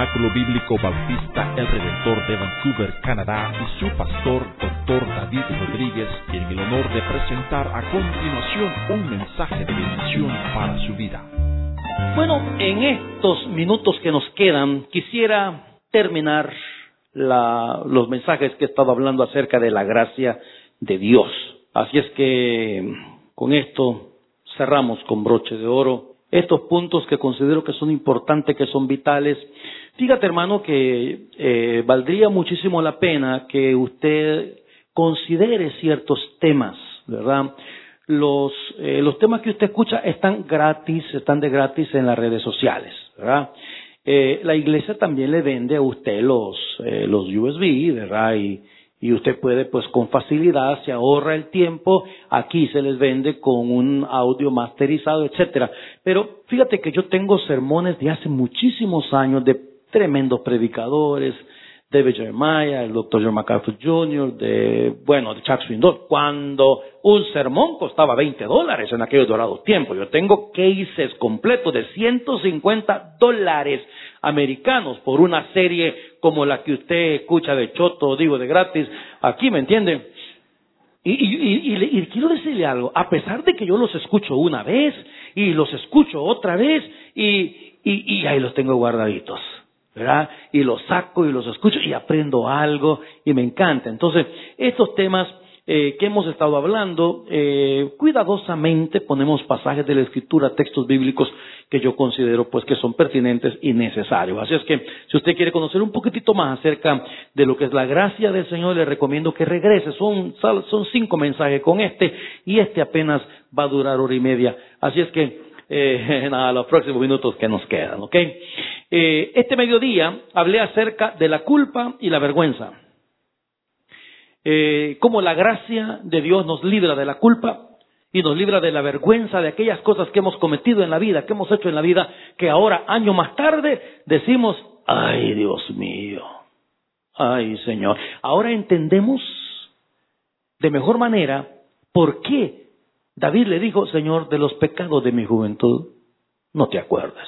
Tabernáculo Bíblico Bautista El Redentor de Vancouver, Canadá, y su pastor, Dr. David Rodríguez, en el honor de presentar a continuación un mensaje de bendición para su vida. Bueno, en estos minutos que nos quedan, quisiera terminar los mensajes que he estado hablando acerca de la gracia de Dios. Así es que con esto cerramos con broche de oro estos puntos que considero que son importantes, que son vitales. Fíjate, hermano, que valdría muchísimo la pena que usted considere ciertos temas, ¿verdad? Los temas que usted escucha están de gratis en las redes sociales, ¿verdad? La iglesia también le vende a usted los USB, ¿verdad? Y usted puede, pues con facilidad, se ahorra el tiempo, aquí se les vende con un audio masterizado, etcétera. Pero fíjate que yo tengo sermones de hace muchísimos años de tremendos predicadores, David Jeremiah, el Dr. John MacArthur Jr., de Chuck Swindoll, cuando un sermón costaba $20 en aquellos dorados tiempos. Yo tengo cases completos de $150 americanos por una serie como la que usted escucha de choto, digo de gratis, aquí, ¿me entiende? Y quiero decirle algo, a pesar de que yo los escucho una vez y los escucho otra vez y ahí los tengo guardaditos, ¿verdad? Y los saco y los escucho y aprendo algo y me encanta. Entonces, estos temas que hemos estado hablando, cuidadosamente ponemos pasajes de la Escritura, textos bíblicos que yo considero pues que son pertinentes y necesarios. Así es que si usted quiere conocer un poquitito más acerca de lo que es la gracia del Señor, le recomiendo que regrese. Son 5 mensajes con y apenas va a durar 1:30. Así es que los próximos minutos que nos quedan, ¿ok? Este mediodía hablé acerca de la culpa y la vergüenza. Cómo la gracia de Dios nos libra de la culpa y nos libra de la vergüenza de aquellas cosas que hemos cometido en la vida, que hemos hecho en la vida, que ahora, años más tarde, decimos, ay Dios mío, ay Señor. Ahora entendemos de mejor manera por qué David le dijo, Señor, de los pecados de mi juventud, no te acuerdas.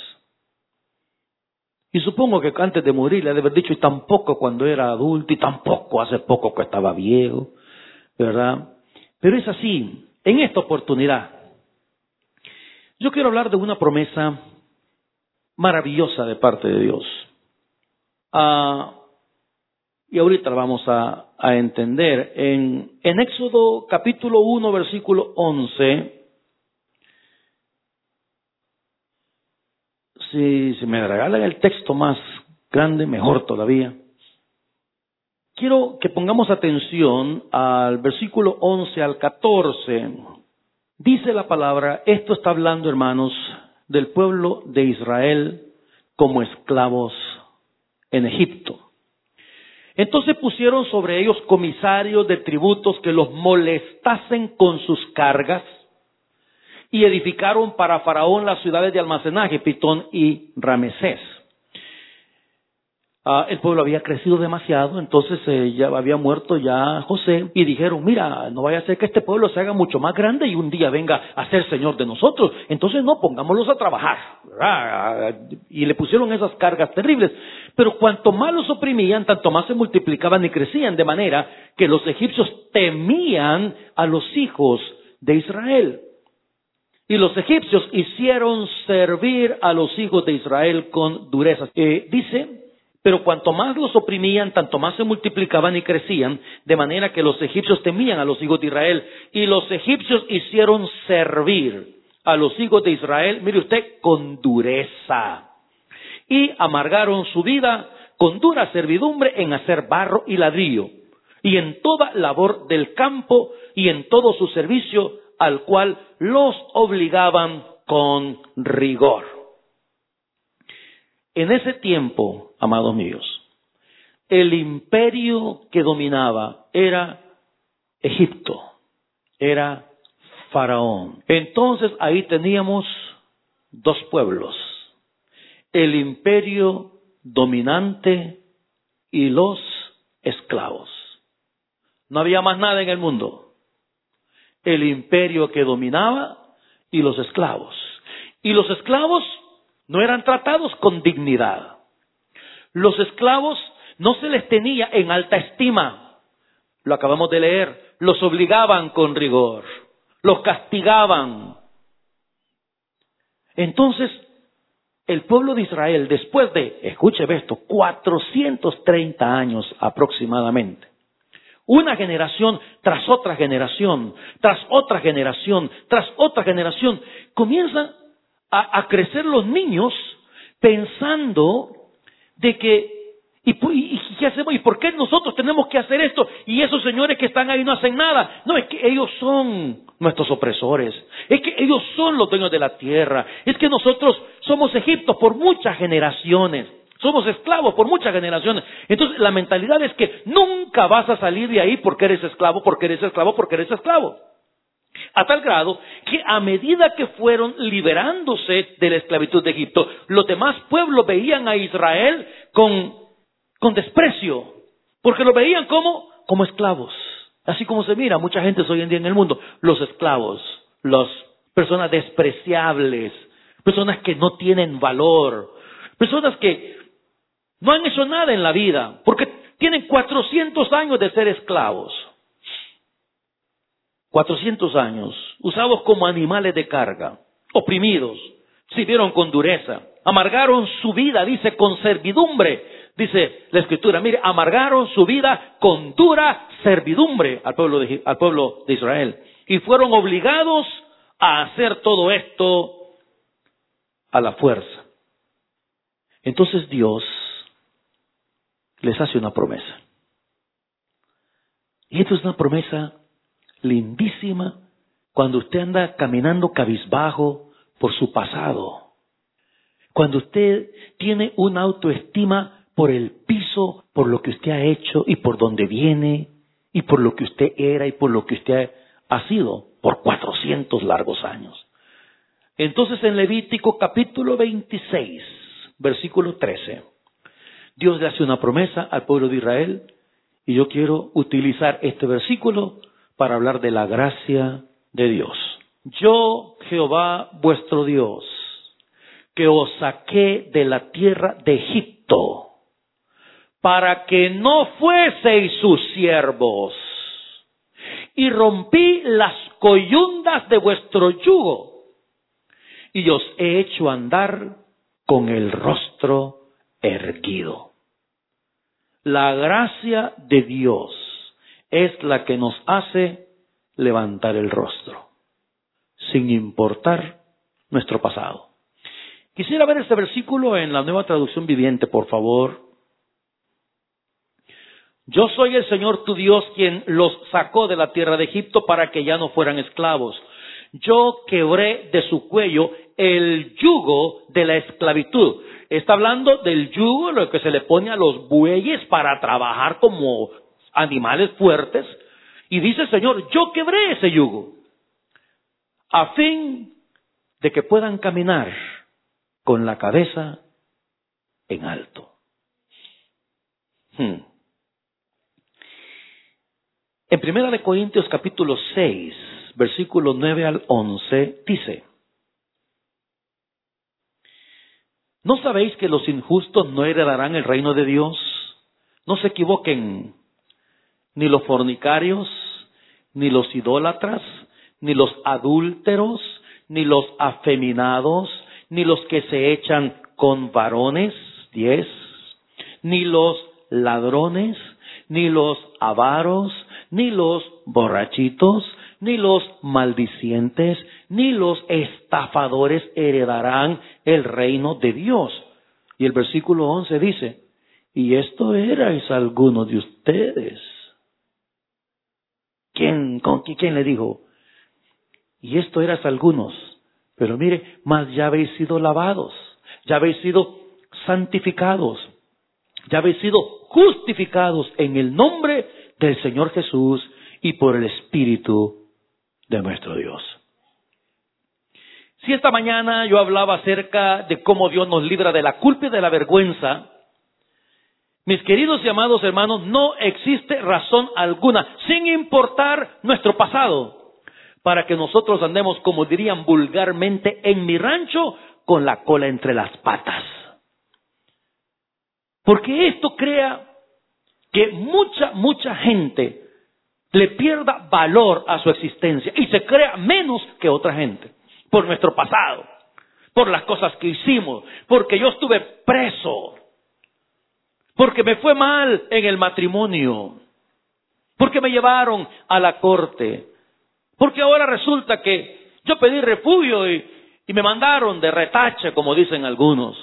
Y supongo que antes de morir le ha de haber dicho, y tampoco cuando era adulto, y tampoco hace poco que estaba viejo, ¿verdad? Pero es así, en esta oportunidad. Yo quiero hablar de una promesa maravillosa de parte de Dios. Y ahorita la vamos a entender. En Éxodo capítulo 1, versículo 11, si me regalan el texto más grande, mejor todavía. Quiero que pongamos atención al versículo 11 al 14. Dice la palabra, esto está hablando, hermanos, del pueblo de Israel como esclavos en Egipto. Entonces pusieron sobre ellos comisarios de tributos que los molestasen con sus cargas y edificaron para Faraón las ciudades de almacenaje, Pitón y Ramesés. El pueblo había crecido demasiado, entonces ya había muerto ya José y dijeron, mira, no vaya a ser que este pueblo se haga mucho más grande y un día venga a ser señor de nosotros, entonces no, pongámoslos a trabajar, ¿verdad? Y le pusieron esas cargas terribles, pero cuanto más los oprimían, tanto más se multiplicaban y crecían, de manera que los egipcios temían a los hijos de Israel. Y los egipcios hicieron servir a los hijos de Israel con dureza. Dice, pero cuanto más los oprimían, tanto más se multiplicaban y crecían, de manera que los egipcios temían a los hijos de Israel. Y los egipcios hicieron servir a los hijos de Israel, mire usted, con dureza. Y amargaron su vida con dura servidumbre en hacer barro y ladrillo, y en toda labor del campo y en todo su servicio, al cual los obligaban con rigor. En ese tiempo, amados míos, el imperio que dominaba era Egipto, era Faraón. Entonces ahí teníamos 2 pueblos, el imperio dominante y los esclavos. No había más nada en el mundo. El imperio que dominaba y los esclavos. Y los esclavos no eran tratados con dignidad. Los esclavos no se les tenía en alta estima. Lo acabamos de leer. Los obligaban con rigor. Los castigaban. Entonces, el pueblo de Israel, después de, escúcheme esto, 430 años aproximadamente, una generación tras otra generación, tras otra generación, tras otra generación, comienzan a crecer los niños pensando de que, ¿y qué hacemos? ¿Y por qué nosotros tenemos que hacer esto? Y esos señores que están ahí no hacen nada. No, es que ellos son nuestros opresores. Es que ellos son los dueños de la tierra. Es que nosotros somos Egipto por muchas generaciones. Somos esclavos por muchas generaciones. Entonces la mentalidad es que nunca vas a salir de ahí porque eres esclavo, porque eres esclavo, porque eres esclavo. A tal grado que a medida que fueron liberándose de la esclavitud de Egipto, los demás pueblos veían a Israel con desprecio, porque lo veían como esclavos. Así como se mira mucha gente hoy en día en el mundo, los esclavos, las personas despreciables, personas que no tienen valor, personas que no han hecho nada en la vida, porque tienen 400 años de ser esclavos. 400 años, usados como animales de carga, oprimidos, sirvieron con dureza, amargaron su vida, dice, con servidumbre. Dice la Escritura, mire, amargaron su vida con dura servidumbre al pueblo de Israel. Y fueron obligados a hacer todo esto a la fuerza. Entonces Dios les hace una promesa. Y esto es una promesa lindísima cuando usted anda caminando cabizbajo por su pasado. Cuando usted tiene una autoestima por el piso, por lo que usted ha hecho y por donde viene y por lo que usted era y por lo que usted ha sido por 400 largos años. Entonces en Levítico capítulo 26, versículo 13, Dios le hace una promesa al pueblo de Israel y yo quiero utilizar este versículo para hablar de la gracia de Dios. Yo, Jehová vuestro Dios, que os saqué de la tierra de Egipto, para que no fueseis sus siervos, y rompí las coyundas de vuestro yugo, y os he hecho andar con el rostro erguido. La gracia de Dios es la que nos hace levantar el rostro, sin importar nuestro pasado. Quisiera ver este versículo en la Nueva Traducción Viviente, por favor. Yo soy el Señor tu Dios, quien los sacó de la tierra de Egipto para que ya no fueran esclavos. Yo quebré de su cuello el yugo de la esclavitud. Está hablando del yugo, lo que se le pone a los bueyes para trabajar como animales fuertes. Y dice el Señor, yo quebré ese yugo, a fin de que puedan caminar con la cabeza en alto. En 1 Corintios capítulo 6, versículos 9 al 11, dice: ¿No sabéis que los injustos no heredarán el reino de Dios? No se equivoquen, ni los fornicarios, ni los idólatras, ni los adúlteros, ni los afeminados, ni los que se echan con varones, 10, ni los ladrones, ni los avaros, ni los borrachitos, ni los maldicientes, ni los estafadores heredarán el reino de Dios. Y el versículo 11 dice: y esto erais algunos de ustedes. ¿Quién le dijo? Y esto eras algunos. Pero mire, más ya habéis sido lavados, ya habéis sido santificados, ya habéis sido justificados en el nombre del Señor Jesús y por el Espíritu de nuestro Dios. Si esta mañana yo hablaba acerca de cómo Dios nos libra de la culpa y de la vergüenza, mis queridos y amados hermanos, no existe razón alguna, sin importar nuestro pasado, para que nosotros andemos, como dirían vulgarmente en mi rancho, con la cola entre las patas. Porque esto crea que mucha gente le pierda valor a su existencia y se crea menos que otra gente por nuestro pasado, por las cosas que hicimos, porque yo estuve preso, porque me fue mal en el matrimonio, porque me llevaron a la corte, porque ahora resulta que yo pedí refugio y me mandaron de retache, como dicen algunos.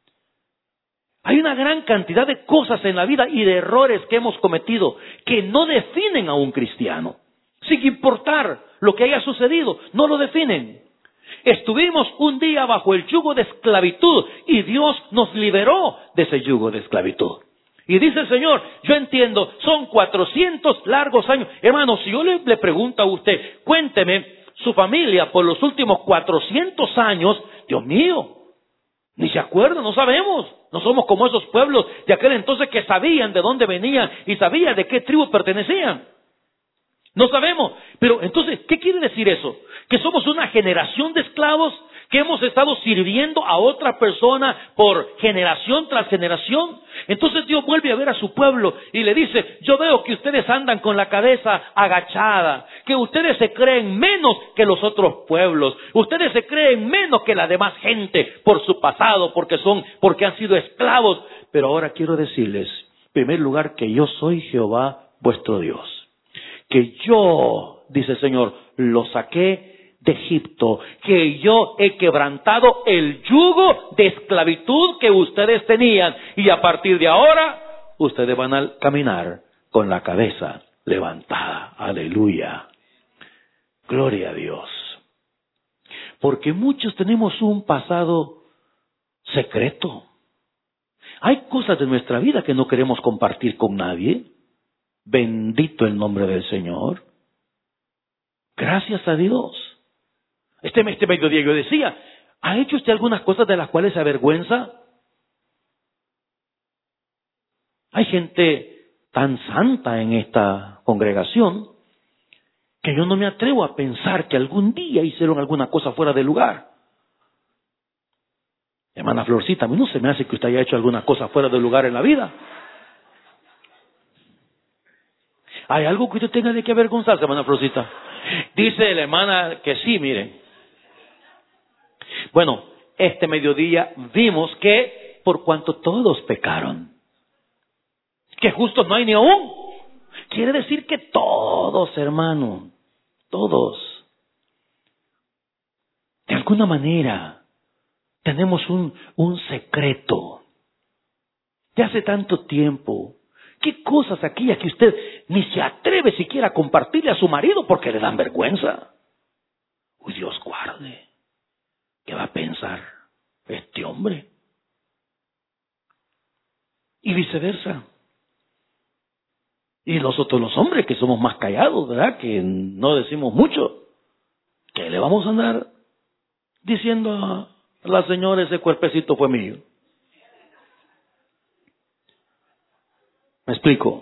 Hay una gran cantidad de cosas en la vida y de errores que hemos cometido que no definen a un cristiano. Sin importar lo que haya sucedido, no lo definen. Estuvimos un día bajo el yugo de esclavitud y Dios nos liberó de ese yugo de esclavitud. Y dice el Señor, yo entiendo, son 400 largos años. Hermano, si yo le pregunto a usted, cuénteme su familia por los últimos 400 años, Dios mío, ni se acuerdan, no sabemos. No somos como esos pueblos de aquel entonces que sabían de dónde venían y sabían de qué tribu pertenecían. No sabemos. Pero entonces, ¿qué quiere decir eso? Que somos una generación de esclavos que hemos estado sirviendo a otra persona por generación tras generación. Entonces Dios vuelve a ver a su pueblo y le dice, yo veo que ustedes andan con la cabeza agachada, que ustedes se creen menos que los otros pueblos, ustedes se creen menos que la demás gente por su pasado, porque han sido esclavos. Pero ahora quiero decirles, en primer lugar, que yo soy Jehová vuestro Dios, que yo, dice el Señor, los saqué de Egipto, que yo he quebrantado el yugo de esclavitud que ustedes tenían y a partir de ahora ustedes van a caminar con la cabeza levantada. Aleluya. Gloria a Dios. Porque muchos tenemos un pasado secreto. Hay cosas de nuestra vida que no queremos compartir con nadie. Bendito el nombre del Señor. Gracias a Dios. Este mediodía yo decía, ¿ha hecho usted algunas cosas de las cuales se avergüenza? Hay gente tan santa en esta congregación que yo no me atrevo a pensar que algún día hicieron alguna cosa fuera de lugar. Hermana Florcita, a mí no se me hace que usted haya hecho alguna cosa fuera de lugar en la vida. ¿Hay algo que usted tenga de que avergonzarse, hermana Florcita? Dice la hermana que sí, miren. Bueno, este mediodía vimos que por cuanto todos pecaron, que justos no hay ni aún. Quiere decir que todos, hermano, todos, de alguna manera, tenemos un secreto de hace tanto tiempo. ¿Qué cosas aquellas que usted ni se atreve siquiera a compartirle a su marido porque le dan vergüenza? Uy, Dios guarde. ¿Qué va a pensar este hombre? Y viceversa. Y nosotros los hombres que somos más callados, ¿verdad? Que no decimos mucho. ¿Qué le vamos a andar diciendo a la señora, ese cuerpecito fue mío? ¿Me explico?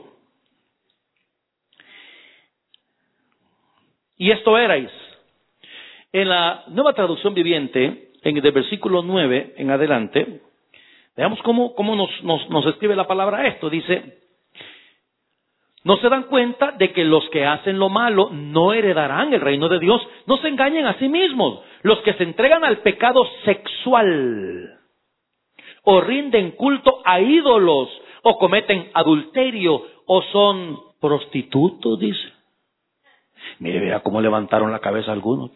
Y esto erais. En la Nueva Traducción Viviente, en el versículo 9 en adelante, veamos cómo nos escribe la palabra esto. Dice, ¿no se dan cuenta de que los que hacen lo malo no heredarán el reino de Dios? No se engañen a sí mismos. Los que se entregan al pecado sexual, o rinden culto a ídolos, o cometen adulterio, o son prostitutos, dice. Mire, vea cómo levantaron la cabeza algunos.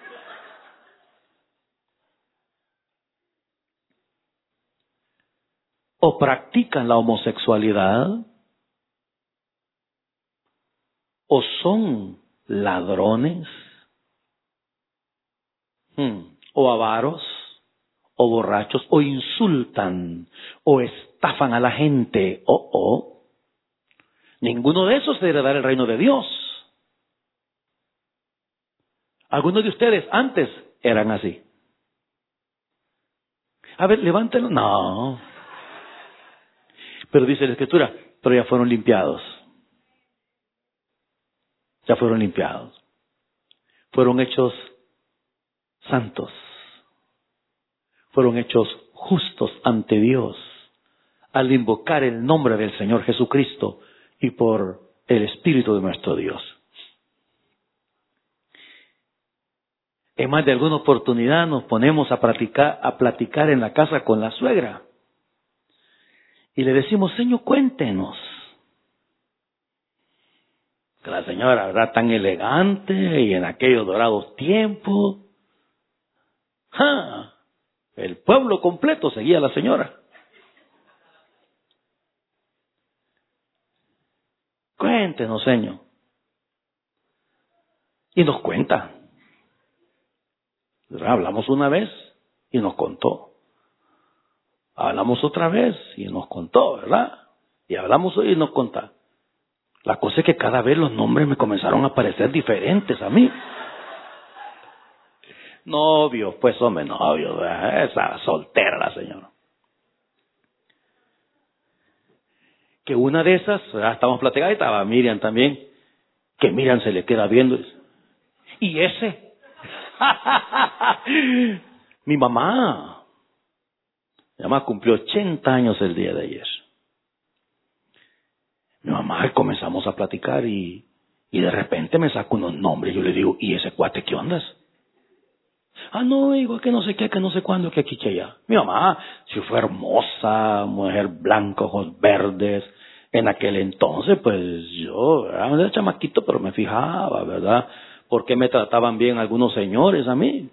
O practican la homosexualidad, o son ladrones, o avaros, o borrachos, o insultan, o estafan a la gente, ninguno de esos heredará el reino de Dios. Algunos de ustedes antes eran así. A ver, levántenlo. No. Pero dice la Escritura, pero ya fueron limpiados. Ya fueron limpiados. Fueron hechos santos. Fueron hechos justos ante Dios al invocar el nombre del Señor Jesucristo y por el Espíritu de nuestro Dios. En más de alguna oportunidad nos ponemos a platicar en la casa con la suegra. Y le decimos, Señor, cuéntenos. Que la señora, ¿verdad?, tan elegante y en aquellos dorados tiempos. ¡Ja! El pueblo completo seguía a la señora. Cuéntenos, Señor. Y nos cuenta. Hablamos una vez y nos contó. Hablamos otra vez y nos contó, ¿verdad? Y hablamos y nos contó. La cosa es que cada vez los nombres me comenzaron a parecer diferentes a mí. Novio, pues hombre, novio, ¿verdad? Esa soltera la señora. Que una de esas, estábamos platicando, y estaba Miriam también, que Miriam se le queda viendo. ¿Y ese? Mi mamá cumplió 80 años el día de ayer. Mi mamá, comenzamos a platicar y de repente me saca unos nombres. Yo le digo, ¿y ese cuate qué ondas? No, digo, que no sé qué, que no sé cuándo, que aquí, que allá. Mi mamá, si fue hermosa, mujer blanca, ojos verdes. En aquel entonces, pues yo era chamaquito, pero me fijaba, ¿verdad? ¿Por qué me trataban bien algunos señores a mí?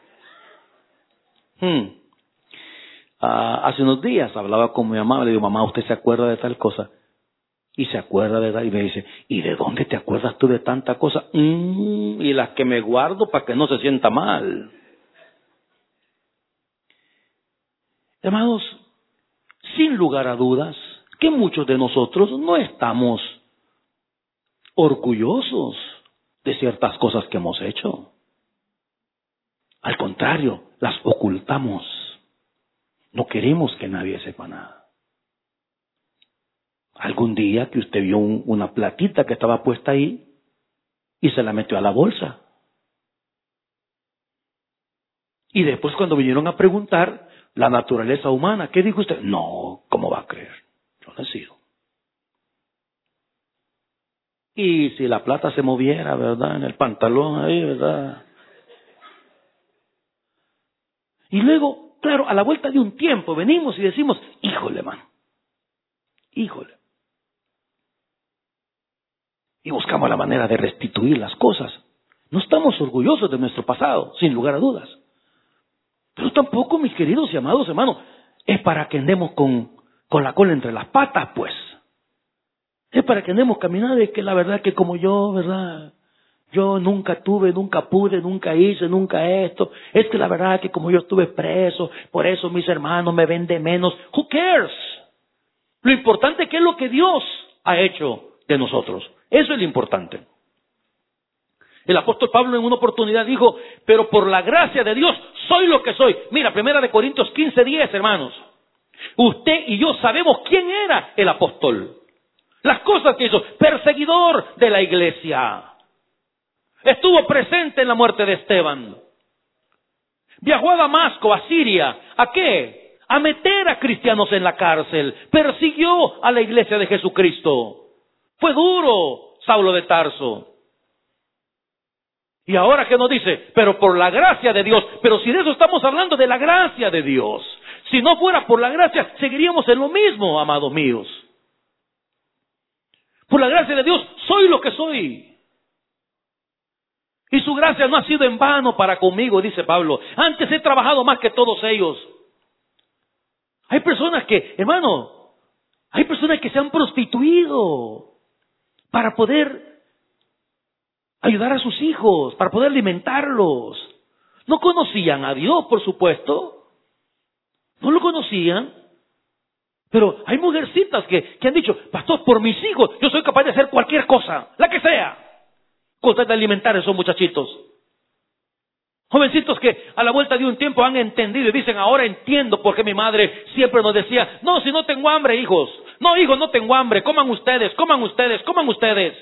Hace unos días hablaba con mi mamá, le digo, mamá, ¿usted se acuerda de tal cosa? Y se acuerda de tal, y me dice, ¿y de dónde te acuerdas tú de tanta cosa? Y las que me guardo para que no se sienta mal. Hermanos, sin lugar a dudas, que muchos de nosotros no estamos orgullosos de ciertas cosas que hemos hecho. Al contrario, las ocultamos. No queremos que nadie sepa nada. Algún día que usted vio una platita que estaba puesta ahí y se la metió a la bolsa. Y después cuando vinieron a preguntar la naturaleza humana, ¿qué dijo usted? No, ¿cómo va a creer? Yo no he sido. Y si la plata se moviera, ¿verdad? En el pantalón ahí, ¿verdad? Y luego, claro, a la vuelta de un tiempo venimos y decimos, híjole, man, híjole. Y buscamos la manera de restituir las cosas. No estamos orgullosos de nuestro pasado, sin lugar a dudas. Pero tampoco, mis queridos y amados hermanos, es para que andemos con la cola entre las patas, pues. Es para que andemos caminando, es que la verdad que como yo, ¿verdad? Yo nunca tuve, nunca pude, nunca hice, nunca esto. Es que la verdad que como yo estuve preso, por eso mis hermanos me ven de menos. Who cares? Lo importante es que es lo que Dios ha hecho de nosotros. Eso es lo importante. El apóstol Pablo en una oportunidad dijo, pero por la gracia de Dios soy lo que soy. Mira, 1 Corintios 15:10, hermanos. Usted y yo sabemos quién era el apóstol. Las cosas que hizo, perseguidor de la iglesia. Estuvo presente en la muerte de Esteban. Viajó a Damasco, a Siria. ¿A qué? A meter a cristianos en la cárcel. Persiguió a la iglesia de Jesucristo. Fue duro Saulo de Tarso. Y ahora que nos dice, pero por la gracia de Dios. Pero si de eso estamos hablando, de la gracia de Dios. Si no fuera por la gracia, seguiríamos en lo mismo, amados míos. Por la gracia de Dios, soy lo que soy. Y su gracia no ha sido en vano para conmigo, dice Pablo. Antes he trabajado más que todos ellos. Hay personas que, hermano, hay personas que se han prostituido para poder ayudar a sus hijos, para poder alimentarlos. No conocían a Dios, por supuesto. No lo conocían. Pero hay mujercitas que han dicho, pastor, por mis hijos, yo soy capaz de hacer cualquier cosa, la que sea, con tal de alimentar a esos muchachitos. Jovencitos que a la vuelta de un tiempo han entendido y dicen, ahora entiendo por qué mi madre siempre nos decía, no, si no tengo hambre, hijos. No, hijos, no tengo hambre, coman ustedes, coman ustedes, coman ustedes.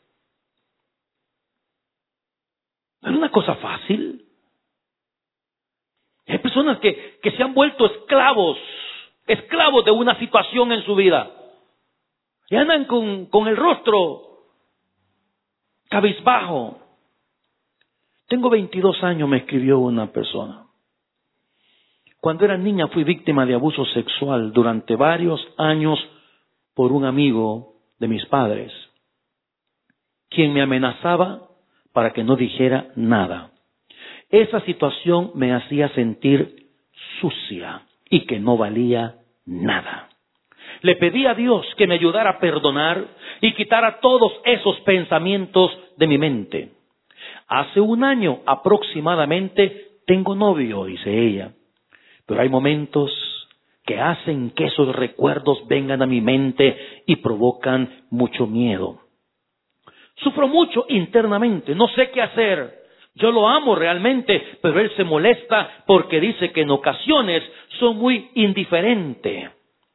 ¿No es una cosa fácil? Hay personas que se han vuelto esclavos esclavos de una situación en su vida. Y andan con el rostro cabizbajo. Tengo 22 años, me escribió una persona. Cuando era niña fui víctima de abuso sexual durante varios años por un amigo de mis padres, quien me amenazaba para que no dijera nada. Esa situación me hacía sentir sucia y que no valía nada. Le pedí a Dios que me ayudara a perdonar y quitara todos esos pensamientos de mi mente. Hace un año aproximadamente tengo novio, dice ella, pero hay momentos que hacen que esos recuerdos vengan a mi mente y provocan mucho miedo. Sufro mucho internamente, no sé qué hacer. Yo lo amo realmente, pero él se molesta porque dice que en ocasiones soy muy indiferente.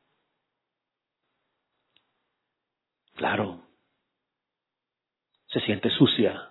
Claro, se siente sucia,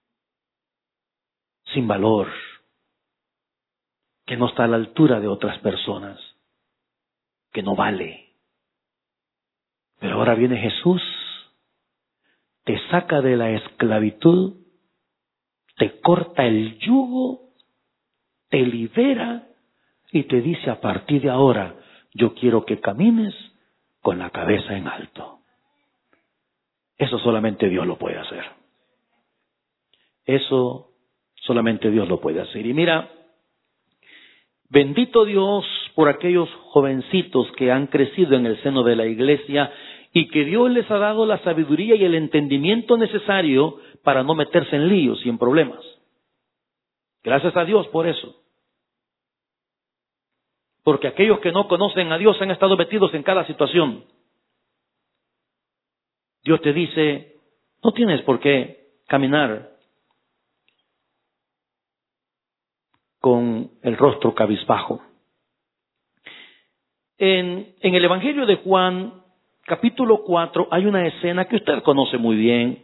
sin valor, que no está a la altura de otras personas, que no vale. Pero ahora viene Jesús, te saca de la esclavitud, te corta el yugo, te libera y te dice: a partir de ahora yo quiero que camines con la cabeza en alto. Eso solamente Dios lo puede hacer. Eso solamente Dios lo puede hacer. Y mira, bendito Dios por aquellos jovencitos que han crecido en el seno de la iglesia y que Dios les ha dado la sabiduría y el entendimiento necesario para no meterse en líos y en problemas. Gracias a Dios por eso. Porque aquellos que no conocen a Dios han estado metidos en cada situación. Dios te dice: no tienes por qué caminar con el rostro cabizbajo. En el Evangelio de Juan, capítulo 4, hay una escena que usted conoce muy bien.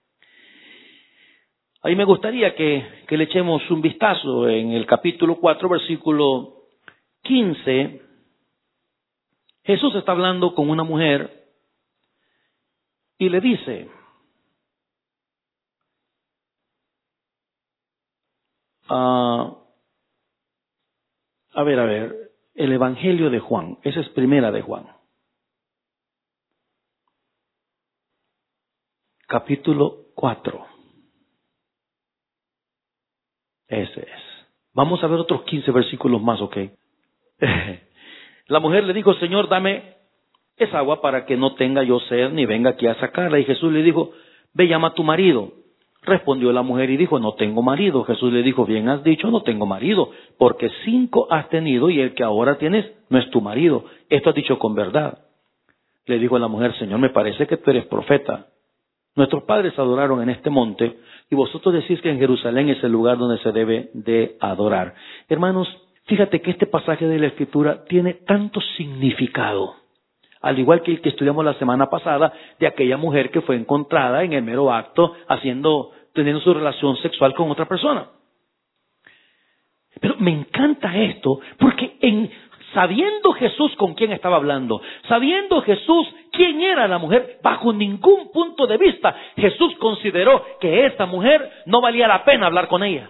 Ahí me gustaría que le echemos un vistazo en el capítulo 4, versículo 15. Jesús está hablando con una mujer y le dice: a ver, el Evangelio de Juan, esa es primera de Juan, capítulo 4. Ese es. Vamos a ver otros 15 versículos más, ¿ok? La mujer le dijo: Señor, dame esa agua para que no tenga yo sed ni venga aquí a sacarla. Y Jesús le dijo: ve, llama a tu marido. Respondió la mujer y dijo: no tengo marido. Jesús le dijo: bien has dicho, no tengo marido, porque 5 has tenido y el que ahora tienes no es tu marido. Esto has dicho con verdad. Le dijo la mujer: Señor, me parece que tú eres profeta. Nuestros padres adoraron en este monte y vosotros decís que en Jerusalén es el lugar donde se debe de adorar. Hermanos, fíjate que este pasaje de la Escritura tiene tanto significado. Al igual que el que estudiamos la semana pasada de aquella mujer que fue encontrada en el mero acto teniendo su relación sexual con otra persona. Pero me encanta esto porque sabiendo Jesús con quién estaba hablando, sabiendo Jesús quién era la mujer, bajo ningún punto de vista Jesús consideró que esta mujer no valía la pena hablar con ella.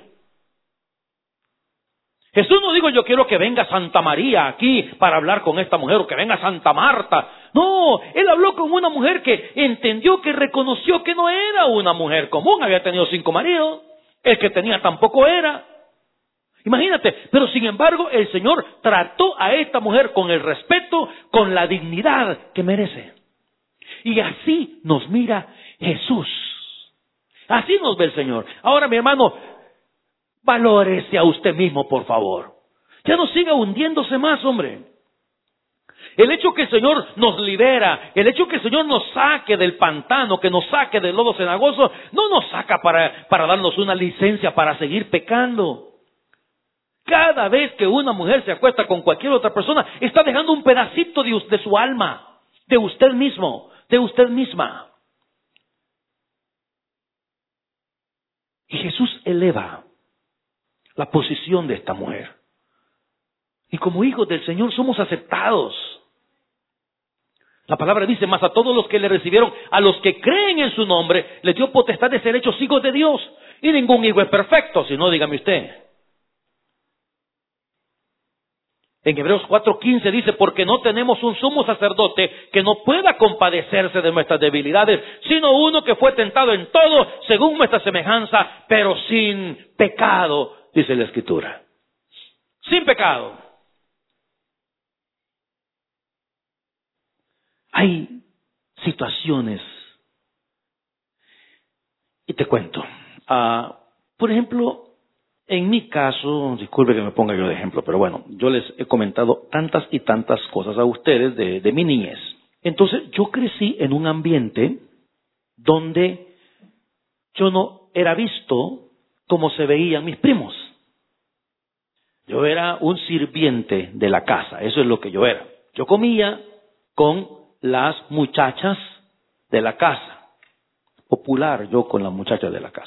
Jesús no dijo: yo quiero que venga Santa María aquí para hablar con esta mujer, o que venga Santa Marta. No, Él habló con una mujer que entendió, que reconoció que no era una mujer común. Había tenido 5 maridos, el que tenía tampoco era. Imagínate, pero sin embargo el Señor trató a esta mujer con el respeto, con la dignidad que merece. Y así nos mira Jesús. Así nos ve el Señor. Ahora, mi hermano, valórese a usted mismo, por favor. Ya no siga hundiéndose más, hombre. El hecho que el Señor nos libera, el hecho que el Señor nos saque del pantano, que nos saque del lodo cenagoso, no nos saca para darnos una licencia para seguir pecando. Cada vez que una mujer se acuesta con cualquier otra persona, está dejando un pedacito de su alma, de usted mismo, de usted misma. Y Jesús eleva la posición de esta mujer. Y como hijos del Señor somos aceptados. La palabra dice, mas a todos los que le recibieron, a los que creen en su nombre, les dio potestad de ser hechos hijos de Dios. Y ningún hijo es perfecto, si no, dígame usted. En Hebreos 4:15 dice, porque no tenemos un sumo sacerdote que no pueda compadecerse de nuestras debilidades, sino uno que fue tentado en todo, según nuestra semejanza, pero sin pecado, dice la Escritura. Sin pecado. Hay situaciones, y te cuento, por ejemplo, en mi caso, disculpe que me ponga yo de ejemplo, pero bueno, yo les he comentado tantas y tantas cosas a ustedes de mi niñez. Entonces, yo crecí en un ambiente donde yo no era visto como se veían mis primos. Yo era un sirviente de la casa, eso es lo que yo era. Yo comía con las muchachas de la casa. Popular yo con las muchachas de la casa.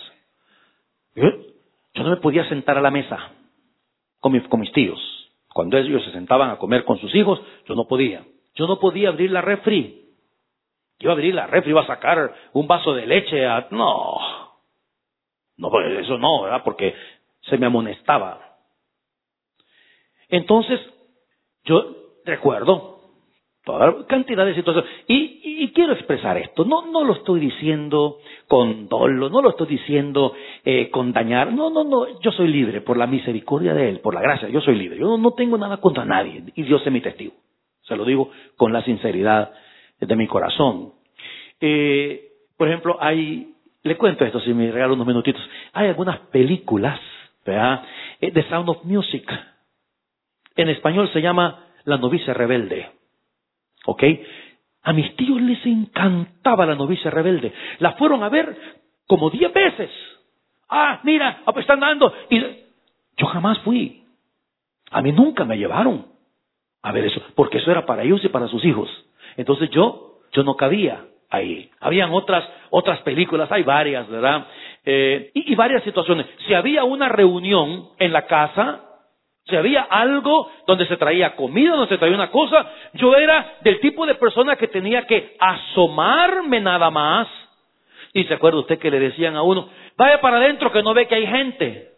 Yo no me podía sentar a la mesa con mis tíos. Cuando ellos se sentaban a comer con sus hijos, yo no podía. Yo no podía abrir la refri. Yo abrí la refri, iba a sacar un vaso de leche. No, eso no, ¿verdad? Porque se me amonestaba. Entonces, yo recuerdo toda cantidad de situaciones. Y quiero expresar esto. No lo estoy diciendo con dolo, no lo estoy diciendo con dañar. No. Yo soy libre por la misericordia de Él, por la gracia. Yo soy libre. Yo no tengo nada contra nadie. Y Dios es mi testigo. Se lo digo con la sinceridad de mi corazón. Por ejemplo, le cuento esto, si me regalo unos minutitos. Hay algunas películas, ¿verdad? The Sound of Music. En español se llama La novicia rebelde. ¿Ok? A mis tíos les encantaba La novicia rebelde. La fueron a ver como 10 veces. Mira, pues están dando. Y yo jamás fui. A mí nunca me llevaron a ver eso, porque eso era para ellos y para sus hijos. Entonces yo no cabía ahí. Habían otras películas, hay varias, ¿verdad? Y varias situaciones. Si había una reunión en la casa, si había algo donde se traía comida, donde se traía una cosa, yo era del tipo de persona que tenía que asomarme nada más. Y se acuerda usted que le decían a uno, vaya para adentro que no ve que hay gente.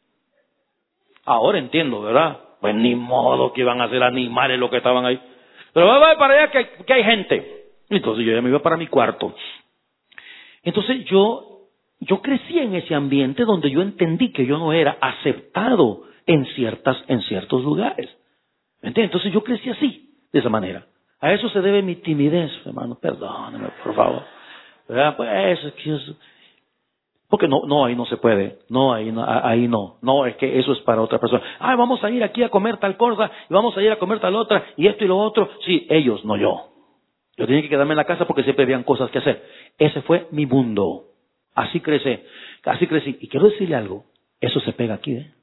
Ahora entiendo, ¿verdad? Pues ni modo que iban a ser animales los que estaban ahí. Pero vaya para allá que hay gente. Entonces yo ya me iba para mi cuarto. Entonces yo crecí en ese ambiente donde yo entendí que yo no era aceptado en ciertos lugares. ¿Me entiendes? Entonces yo crecí así, de esa manera. A eso se debe mi timidez, hermano. Perdóneme, por favor. ¿Verdad? Pues porque no, ahí no se puede. No, ahí no. No, es que eso es para otra persona. Vamos a ir aquí a comer tal cosa, y vamos a ir a comer tal otra, y esto y lo otro. Sí, ellos, no yo. Yo tenía que quedarme en la casa porque siempre habían cosas que hacer. Ese fue mi mundo. Así crecí. Y quiero decirle algo. Eso se pega aquí, ¿eh?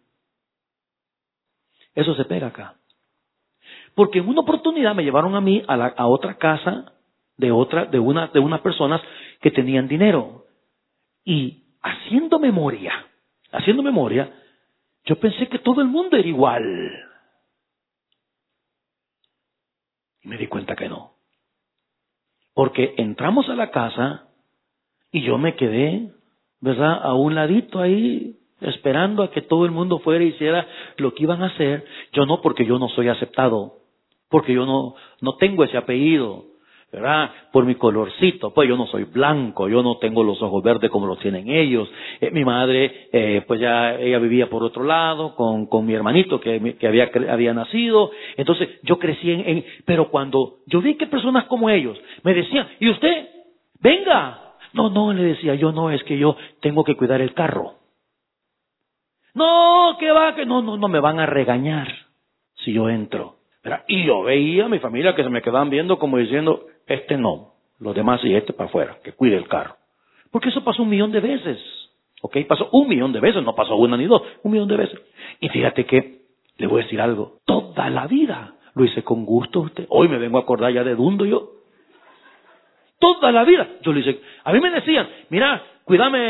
Eso se pega acá. Porque en una oportunidad me llevaron a mí a otra casa de unas personas que tenían dinero. Y haciendo memoria, yo pensé que todo el mundo era igual. Y me di cuenta que no. Porque entramos a la casa y yo me quedé, ¿verdad?, a un ladito ahí, esperando a que todo el mundo fuera y hiciera lo que iban a hacer. Yo no, porque yo no soy aceptado, porque yo no tengo ese apellido, ¿verdad? Por mi colorcito, pues yo no soy blanco, yo no tengo los ojos verdes como los tienen ellos. Mi madre, pues ya ella vivía por otro lado con mi hermanito que había nacido. Entonces yo crecí pero cuando yo vi que personas como ellos me decían, ¿y usted? Venga. No, le decía yo, no, es que yo tengo que cuidar el carro. No, que no me van a regañar si yo entro. ¿Verdad? Y yo veía a mi familia que se me quedaban viendo como diciendo, no, los demás y para afuera, que cuide el carro. Porque eso pasó 1,000,000 de veces. ¿Ok? Pasó 1,000,000 de veces, no pasó una ni dos, 1,000,000 de veces. Y fíjate que, le voy a decir algo, toda la vida lo hice con gusto usted. Hoy me vengo a acordar ya de Dundo yo. Toda la vida yo lo hice. A mí me decían, mira,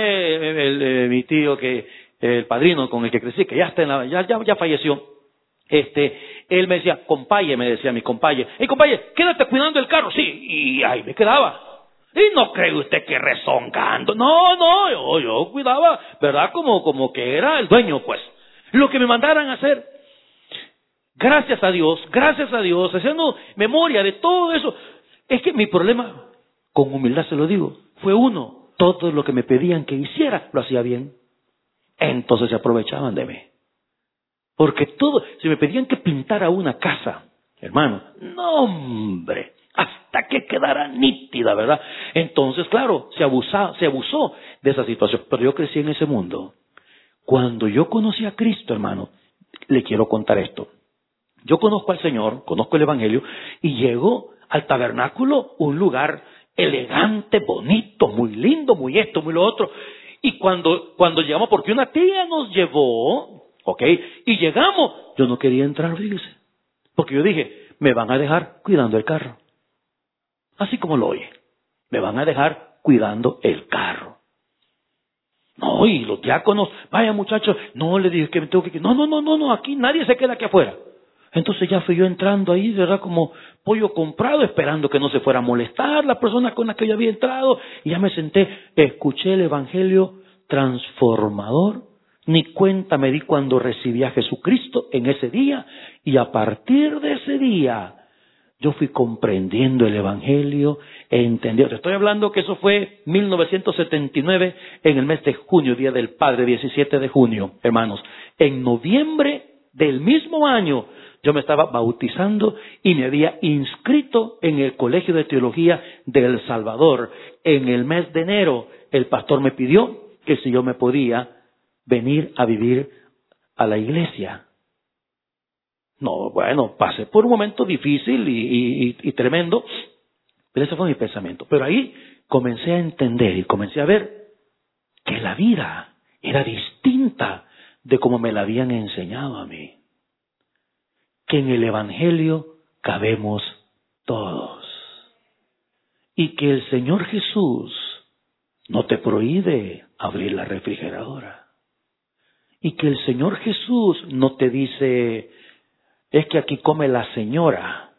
cuídame mi tío, el padrino con el que crecí, que ya falleció. él me decía, compaye, me decía mi compaye, hey compaye, quédate cuidando el carro. Sí, y ahí me quedaba. Y no cree usted que rezongando. No, yo cuidaba, ¿verdad? Como que era el dueño, pues. Lo que me mandaran a hacer. Gracias a Dios, haciendo memoria de todo eso. Es que mi problema, con humildad se lo digo, fue uno. Todo lo que me pedían que hiciera, lo hacía bien. Entonces se aprovechaban de mí. Porque todo, si me pedían que pintara una casa, hermano, no hombre, hasta que quedara nítida, ¿verdad? Entonces, claro, se abusó de esa situación. Pero yo crecí en ese mundo. Cuando yo conocí a Cristo, hermano, le quiero contar esto. Yo conozco al Señor, conozco el Evangelio, y llego al tabernáculo, un lugar elegante, bonito, muy lindo, muy esto, muy lo otro. Y cuando llegamos, porque una tía nos llevó, ¿ok? Y llegamos, yo no quería entrar, fíjese. Porque yo dije, me van a dejar cuidando el carro. Así como lo oye. Me van a dejar cuidando el carro. No, y los diáconos, vaya muchachos, no, le dije que me tengo que... No, aquí nadie se queda aquí afuera. Entonces ya fui yo entrando ahí, ¿verdad? Como pollo comprado, esperando que no se fuera a molestar la persona con la que yo había entrado. Y ya me senté, escuché el Evangelio transformador. Ni cuenta me di cuando recibí a Jesucristo en ese día. Y a partir de ese día, yo fui comprendiendo el Evangelio, entendiendo. Te estoy hablando que eso fue 1979, en el mes de junio, Día del Padre, 17 de junio, hermanos. En noviembre del mismo año, yo me estaba bautizando y me había inscrito en el Colegio de Teología de El Salvador. En el mes de enero, el pastor me pidió que si yo me podía venir a vivir a la iglesia. No, bueno, pasé por un momento difícil y tremendo, pero ese fue mi pensamiento. Pero ahí comencé a entender y comencé a ver que la vida era distinta de como me la habían enseñado a mí. Que en el Evangelio cabemos todos. Y que el Señor Jesús no te prohíbe abrir la refrigeradora. Y que el Señor Jesús no te dice, es que aquí come la señora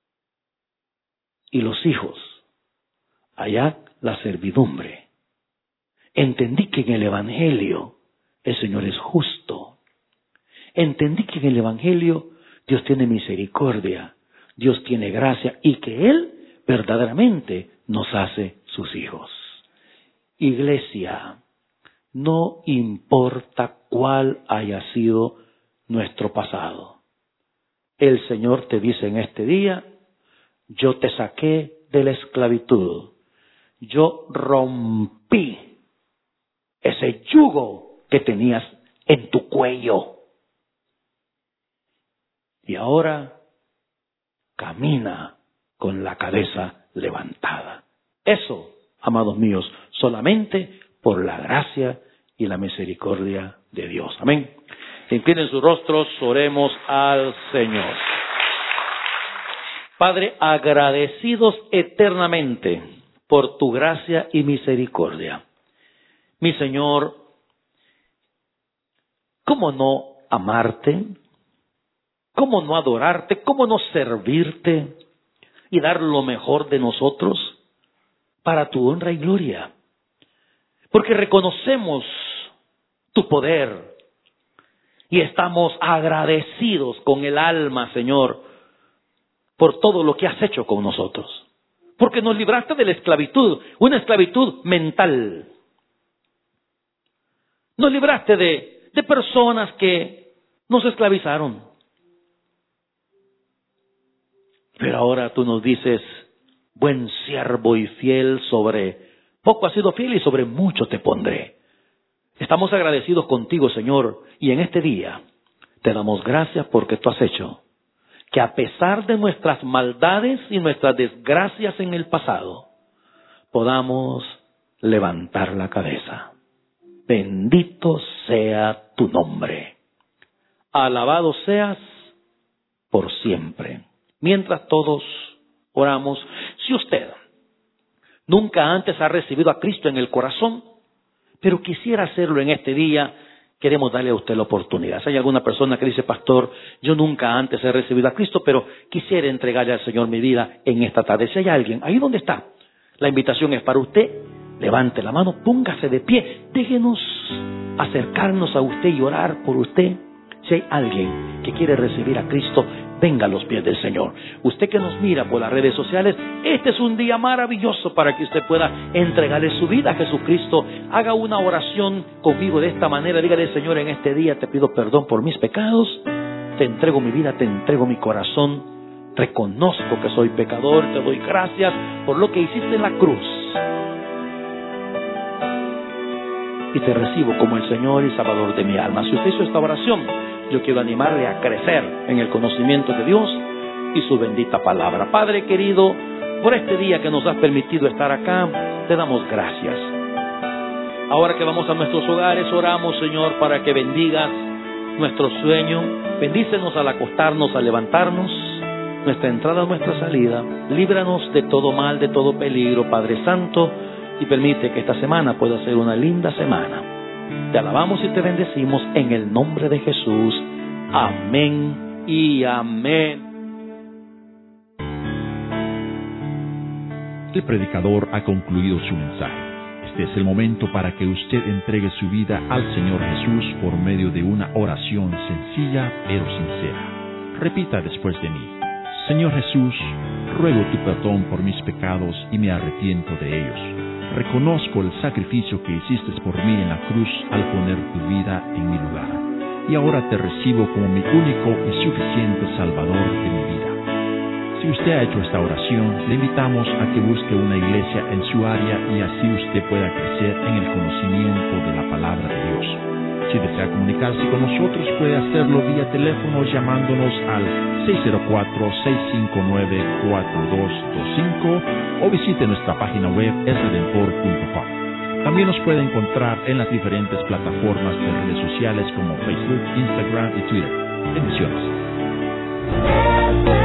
y los hijos, allá la servidumbre. Entendí que en el Evangelio el Señor es justo. Entendí que en el Evangelio Dios tiene misericordia, Dios tiene gracia y que Él verdaderamente nos hace sus hijos. Iglesia, no importa cuál haya sido nuestro pasado. El Señor te dice en este día, yo te saqué de la esclavitud. Yo rompí ese yugo que tenías en tu cuello. Y ahora camina con la cabeza levantada. Eso, amados míos, solamente por la gracia y la misericordia de Dios. Amén. Inclinen sus rostros, oremos al Señor. Padre, agradecidos eternamente por tu gracia y misericordia. Mi Señor, ¿cómo no amarte? ¿Cómo no adorarte? ¿Cómo no servirte y dar lo mejor de nosotros para tu honra y gloria? Porque reconocemos tu poder y estamos agradecidos con el alma, Señor, por todo lo que has hecho con nosotros. Porque nos libraste de la esclavitud, una esclavitud mental. Nos libraste de personas que nos esclavizaron. Pero ahora tú nos dices, buen siervo y fiel, sobre poco has sido fiel y sobre mucho te pondré. Estamos agradecidos contigo, Señor, y en este día te damos gracias porque tú has hecho que a pesar de nuestras maldades y nuestras desgracias en el pasado, podamos levantar la cabeza. Bendito sea tu nombre. Alabado seas por siempre. Mientras todos oramos, si usted nunca antes ha recibido a Cristo en el corazón, pero quisiera hacerlo en este día, queremos darle a usted la oportunidad. Si hay alguna persona que dice, pastor, yo nunca antes he recibido a Cristo, pero quisiera entregarle al Señor mi vida en esta tarde. Si hay alguien, ahí donde está, la invitación es para usted. Levante la mano, póngase de pie, déjenos acercarnos a usted y orar por usted. Si hay alguien que quiere recibir a Cristo, venga a los pies del Señor. Usted que nos mira por las redes sociales, este es un día maravilloso para que usted pueda entregarle su vida a Jesucristo. Haga una oración conmigo de esta manera. Dígale, Señor, en este día te pido perdón por mis pecados. Te entrego mi vida, te entrego mi corazón. Reconozco que soy pecador. Te doy gracias por lo que hiciste en la cruz. Y te recibo como el Señor y Salvador de mi alma. Si usted hizo esta oración, yo quiero animarle a crecer en el conocimiento de Dios y su bendita palabra. Padre querido, por este día que nos has permitido estar acá, te damos gracias. Ahora que vamos a nuestros hogares, oramos, Señor, para que bendigas nuestro sueño. Bendícenos al acostarnos, al levantarnos, nuestra entrada, nuestra salida. Líbranos de todo mal, de todo peligro, Padre Santo, y permite que esta semana pueda ser una linda semana. Te alabamos y te bendecimos en el nombre de Jesús. Amén y amén. El predicador ha concluido su mensaje. Este es el momento para que usted entregue su vida al Señor Jesús por medio de una oración sencilla pero sincera. Repita después de mí: Señor Jesús, ruego tu perdón por mis pecados y me arrepiento de ellos. Reconozco el sacrificio que hiciste por mí en la cruz al poner tu vida en mi lugar. Y ahora te recibo como mi único y suficiente Salvador de mi vida. Si usted ha hecho esta oración, le invitamos a que busque una iglesia en su área y así usted pueda crecer en el conocimiento de la palabra de Dios. Si desea comunicarse con nosotros, puede hacerlo vía teléfono llamándonos al 604-659-4225 o visite nuestra página web esredentor.com. También nos puede encontrar en las diferentes plataformas de redes sociales como Facebook, Instagram y Twitter. Bendiciones.